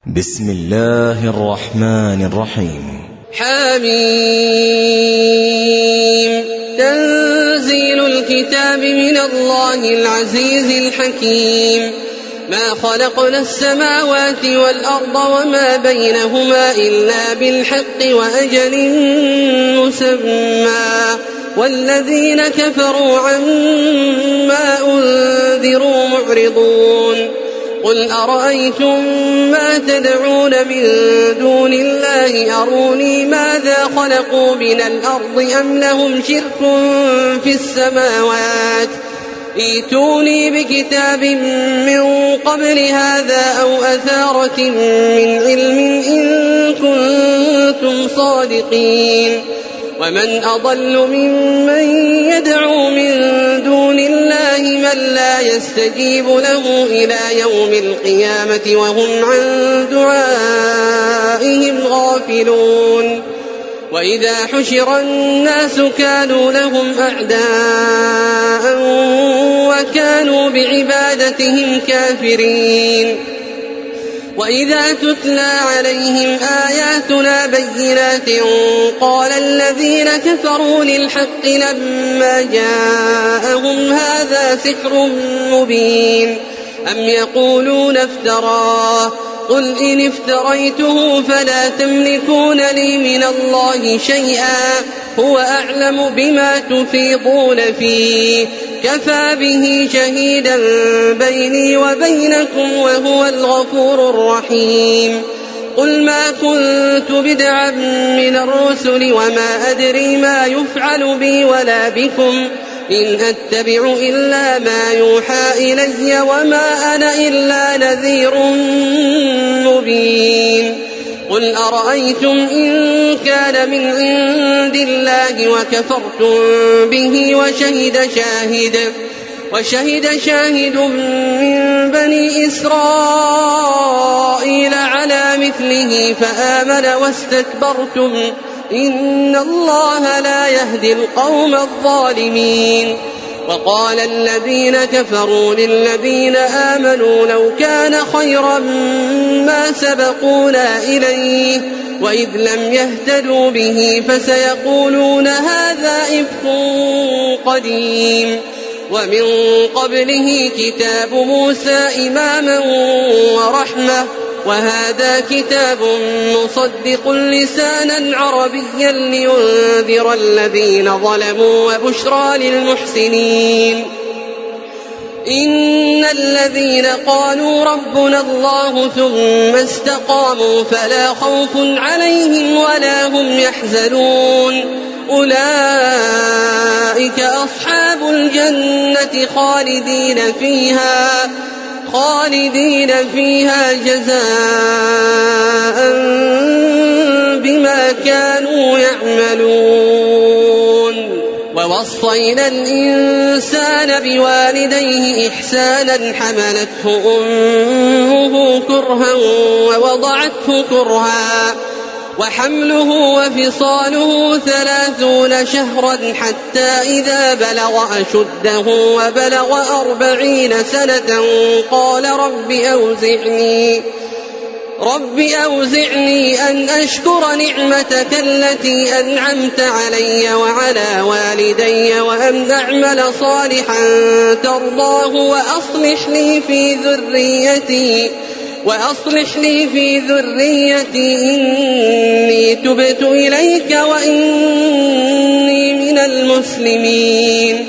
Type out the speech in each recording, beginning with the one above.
بسم الله الرحمن الرحيم. حميم. تنزيل الكتاب من الله العزيز الحكيم. ما خلقنا السماوات والأرض وما بينهما إلا بالحق وأجل مسمى والذين كفروا عما أنذروا معرضون. قل أرأيتم ما تدعون من دون الله أروني ماذا خلقوا من الأرض أم لهم شرك في السماوات ائتوني بكتاب من قبل هذا أو أثارة من علم إن كنتم صادقين. ومن أضل ممن يدعو من دون الله من لا يستجيب له إلى يوم القيامة وهم عن دعائهم غافلون. وإذا حشر الناس كانوا لهم أعداء وكانوا بعبادتهم كافرين. وإذا تتلى عليهم آياتنا بينات قال الذين كفروا للحق لما جاءهم هذا سحر مبين أم يقولون افتراه قل إن افتريته فلا تملكون لي من الله شيئا هو أعلم بما تفيضون فيه كفى به شهيدا بيني وبينكم وهو الغفور الرحيم. قل ما كنت بدعا من الرسل وما أدري ما يفعل بي ولا بكم إن أتبع إلا ما يوحى إلي وما أنا إلا نذير مبين. قل أرأيتم إن كان من عند الله وكفرتم به وشهد شاهد من بني إسرائيل على مثله فآمن واستكبرتم إن الله لا يهدي القوم الظالمين. وقال الذين كفروا للذين آمنوا لو كان خيرا ما سبقونا إليه وإذ لم يهتدوا به فسيقولون هذا إفك قديم. ومن قبله كتاب موسى إماما ورحمة وهذا كتاب مصدق لسانا عربيا لينذر الذين ظلموا وبشرى للمحسنين. إن الذين قالوا ربنا الله ثم استقاموا فلا خوف عليهم ولا هم يحزنون أولئك أصحاب الجنة خالدين فيها جزاء بما كانوا يعملون. ووصينا الإنسان بوالديه إحسانا حملته أمه كرها ووضعته كرها وحمله وفصاله 30 شهرا حتى إذا بلغ أشده وبلغ 40 سنة قال رب أوزعني أن أشكر نعمتك التي أنعمت علي وعلى والدي وأن أعمل صالحا ترضاه وأصلح لي في ذريتي إني تبت إليك وإني من المسلمين.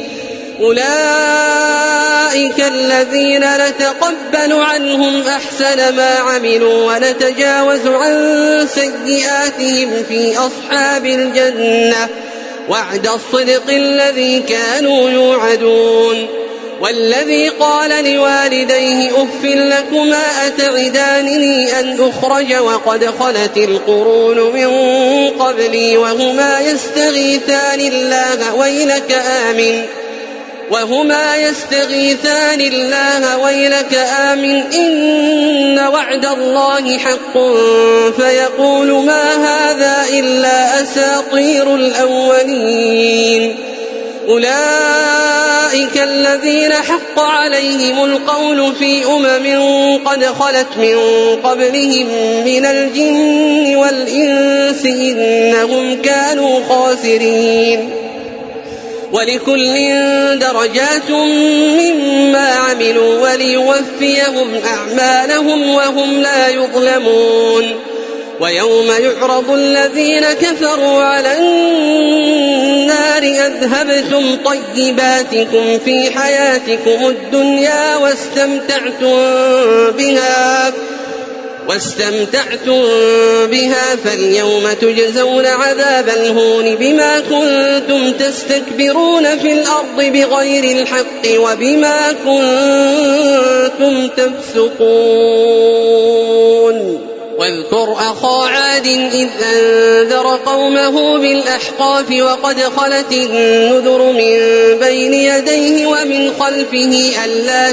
أولئك الذين نتقبل عنهم أحسن ما عملوا ونتجاوز عن سيئاتهم في أصحاب الجنة وعد الصدق الذي كانوا يوعدون. والذي قال لوالديه أف لكما أتعدانني أن أخرج وقد خلت القرون من قبلي وهما يستغيثان الله ويلك آمن إن وعد الله حق فيقول ما هذا إلا أساطير الأولين. أولئك الذين حق عليهم القول في قد خلت من قبلهم من الجن والإنس إنهم كانوا خاسرين ولكل درجات مما عملوا وليوفيهم أعمالهم وهم لا يظلمون ويوم يعرض الذين كفروا على النار أذهبتم طيباتكم في حياتكم الدنيا واستمتعتم بها فاليوم تجزون عذاب الهون بما كنتم تستكبرون في الأرض بغير الحق وبما كنتم تفسقون واذكر أخا عاد إذ أنذر قومه بالأحقاف وقد خلت النذر من بين يديه ومن خلفه ألا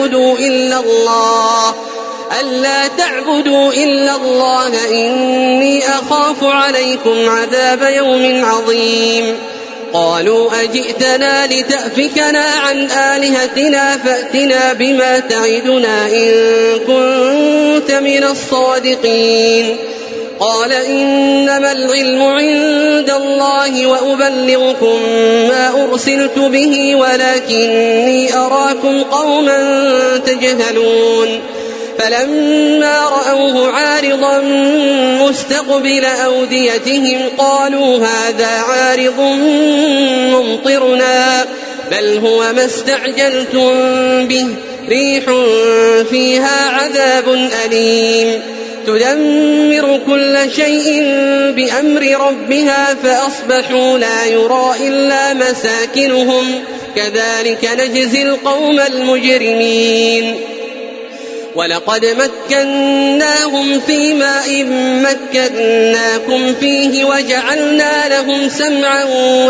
تعبدوا إلا الله إني أخاف عليكم عذاب يوم عظيم قالوا أجئتنا لتأفكنا عن آلهتنا فأتنا بما تعدنا إن كنت من الصادقين قال إنما العلم عند الله وأبلغكم ما أرسلت به ولكني أراكم قوما تجهلون فلما رأوه عارضا مستقبل أوديتهم قالوا هذا عارض ممطرنا بل هو ما استعجلتم به ريح فيها عذاب أليم تدمر كل شيء بأمر ربها فأصبحوا لا يرى إلا مساكنهم كذلك نجزي القوم المجرمين ولقد مكناهم في ماء مكناكم فيه وجعلنا لهم سمعا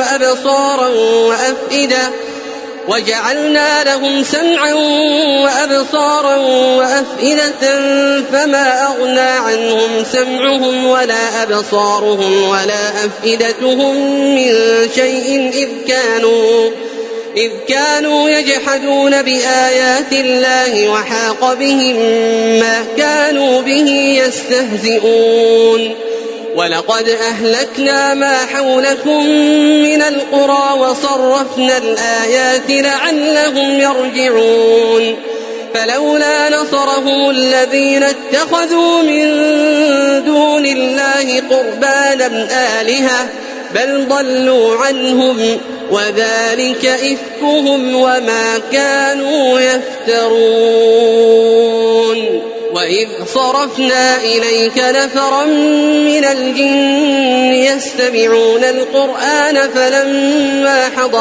وأبصارا وأفئدة فما أغنى عنهم سمعهم ولا أبصارهم ولا أفئدتهم من شيء إذ كانوا يجحدون بآيات الله وحاق بهم ما كانوا به يستهزئون ولقد أهلكنا ما حولكم من القرى وصرفنا الآيات لعلهم يرجعون فلولا نصرهم الذين اتخذوا من دون الله قربانا آلهة بل ضلوا عنهم وذلك إفكهم وما كانوا يفترون وإذ صرفنا إليك نفرا من الجن يستمعون القرآن فلما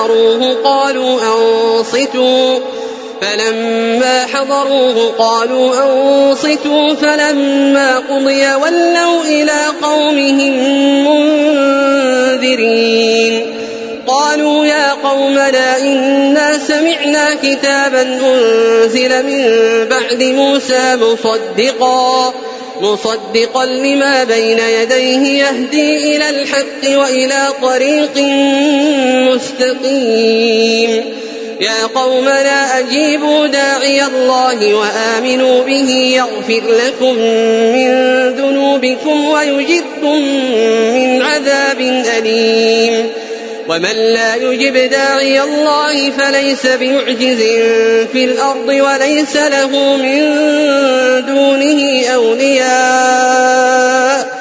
حضروه قالوا أنصتوا فلما قضي ولوا إلى قومهم منذرين قالوا يا قومنا إنا سمعنا كتابا أنزل من بعد موسى مصدقا لما بين يديه يهدي إلى الحق وإلى طريق مستقيم يا قومنا أجيبوا داعي الله وآمنوا به يغفر لكم من ذنوبكم ويجركم من عذاب أليم ومن لا يجب داعي الله فليس بمعجز في الأرض وليس له من دونه أولياء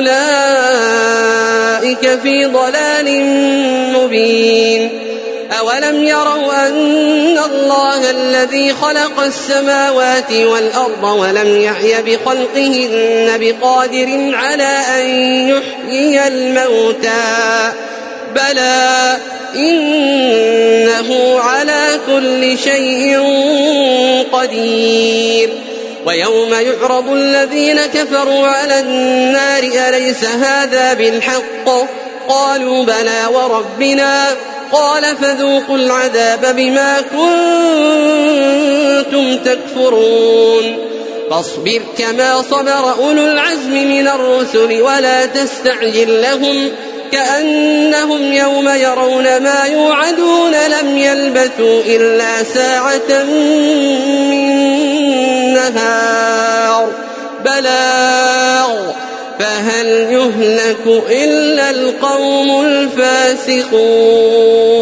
أولئك في ضلال مبين أولم يروا أن الله الذي خلق السماوات والأرض ولم يعي بخلقهن بقادر على أن يحيي الموتى بلى إنه على كل شيء قدير ويوم يعرض الذين كفروا على النار أليس هذا بالحق قالوا بلى وربنا قال فذوقوا العذاب بما كنتم تكفرون فاصبر كما صبر أولو العزم من الرسل ولا تستعجل لهم كأنهم يوم يرون ما يوعدون لم يلبثوا إلا ساعة من نهار بلاغ فهل يهلك إلا القوم الفاسقون.